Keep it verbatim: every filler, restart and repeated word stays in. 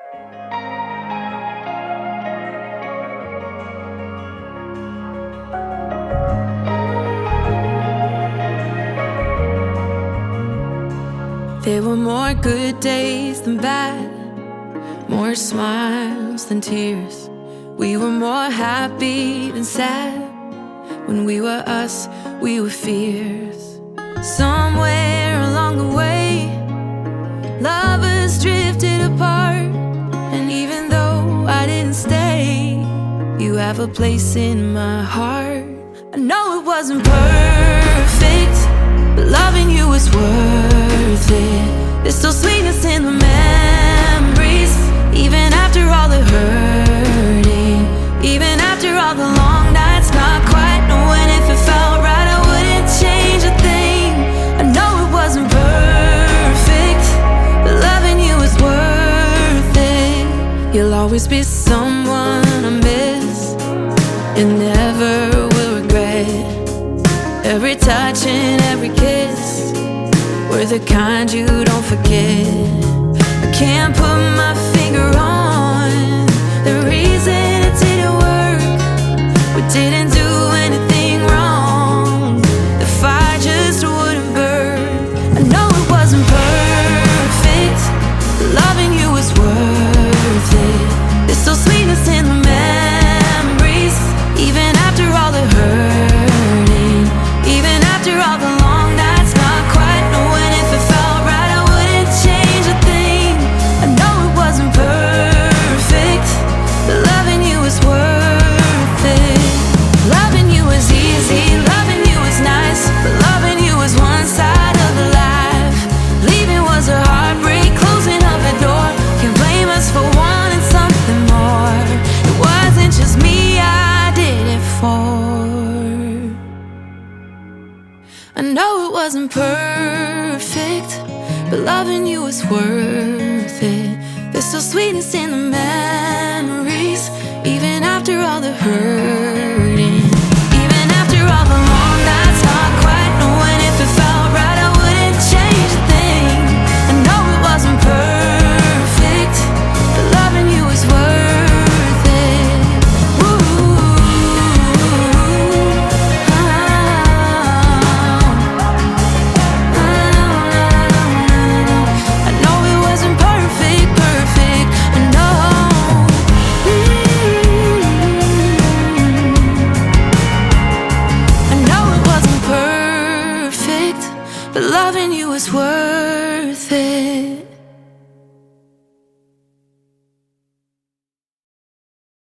There were more good days than bad, more smiles than tears. We were more happy than sad. When we were us, we were fierce. Somewhere along the way, lovers drifted apart. And even though I didn't stay, you have a place in my heart. I know it wasn't perfect, but loving you was worth it. There's still sweetness in the memories, even after all the hurting, even after all the long nights, not quite knowing if it felt right. I wouldn't change a thing. I know it wasn't perfect, but loving you is worth it. You'll always be someone I miss, you never will regret. Every touch and every kiss, we're the kind you don't forget. I can't put my finger on the reason it didn't work. We didn't do anything wrong, the fire just wouldn't burn. I know it wasn't perfect, but loving you was worth it. There's still sweetness in the memories, even after all the hurting, even after all the long nights, not quite knowing if it felt right. I wouldn't change a thing. I know it wasn't perfect, but loving you was worth it. Loving you was easy, loving you was nice, but loving you was one side of the life. Leaving was a heartbreak, closing of the door. Can't blame us for wanting something more. It wasn't just me I did it for. I know it wasn't perfect, but loving you was worth it. There's still sweetness in the memories, even after all the hurt.